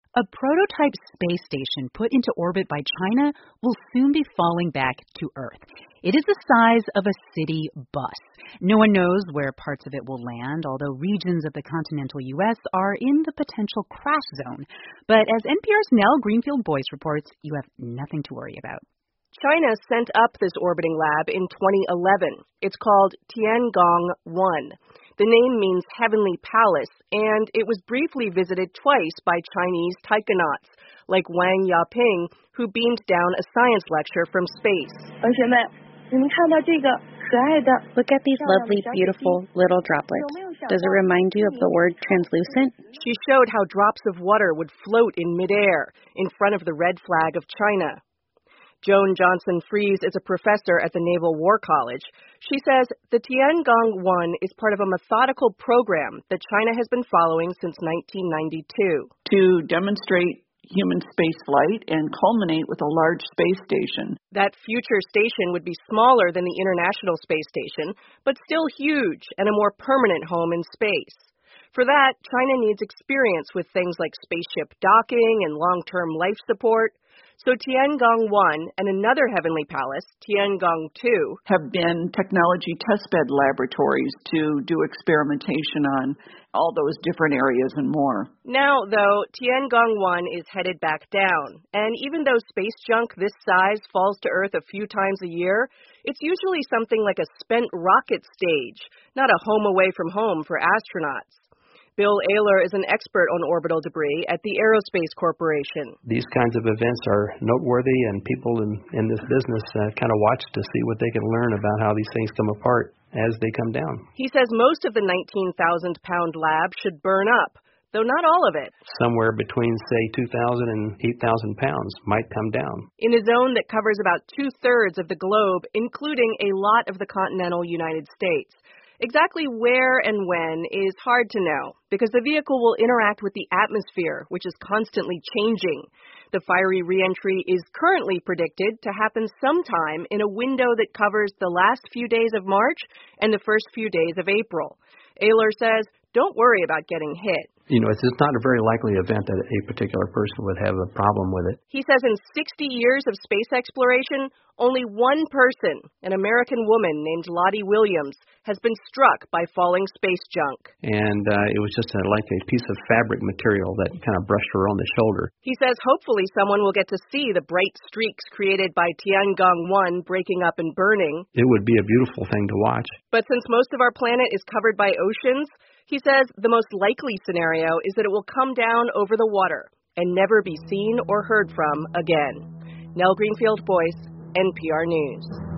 A prototype space station put into orbit by China will soon be falling back to Earth. It is the size of a city bus. No one knows where parts of it will land, although regions of the continental U.S. are in the potential crash zone. But as NPR's Nell Greenfield-Boyce reports, you have nothing to worry about. China sent up this orbiting lab in 2011. It's called Tiangong-1. The name means Heavenly Palace, and it was briefly visited twice by Chinese taikonauts, like Wang Yaping, who beamed down a science lecture from space. Look at these lovely, beautiful little droplets. Does it remind you of the word translucent? She showed how drops of water would float in midair in front of the red flag of China. Joan Johnson-Fries is a professor at the Naval War College. She says the Tiangong-1 is part of a methodical program that China has been following since 1992. To demonstrate human spaceflight and culminate with a large space station. That future station would be smaller than the International Space Station, but still huge and a more permanent home in space. For that, China needs experience with things like spaceship docking and long-term life support. So Tiangong-1 and another heavenly palace, Tiangong-2, have been technology testbed laboratories to do experimentation on all those different areas and more. Now, though, Tiangong-1 is headed back down. And even though space junk this size falls to Earth a few times a year, it's usually something like a spent rocket stage, not a home away from home for astronauts. Bill Ayler is an expert on orbital debris at the Aerospace Corporation. These kinds of events are noteworthy, and people in this business kind of watch to see what they can learn about how these things come apart as they come down. He says most of the 19,000-pound lab should burn up, though not all of it. Somewhere between, say, 2,000 and 8,000 pounds might come down. In a zone that covers about two-thirds of the globe, including a lot of the continental United States. Exactly where and when is hard to know, because the vehicle will interact with the atmosphere, which is constantly changing. The fiery reentry is currently predicted to happen sometime in a window that covers the last few days of March and the first few days of April. Ayler says, don't worry about getting hit. It's just not a very likely event that a particular person would have a problem with it. He says in 60 years of space exploration, only one person, an American woman named Lottie Williams, has been struck by falling space junk. And it was just like a piece of fabric material that kind of brushed her on the shoulder. He says hopefully someone will get to see the bright streaks created by Tiangong-1 breaking up and burning. It would be a beautiful thing to watch. But since most of our planet is covered by oceans, he says the most likely scenario is that it will come down over the water and never be seen or heard from again. Nell Greenfield-Boyce, NPR News.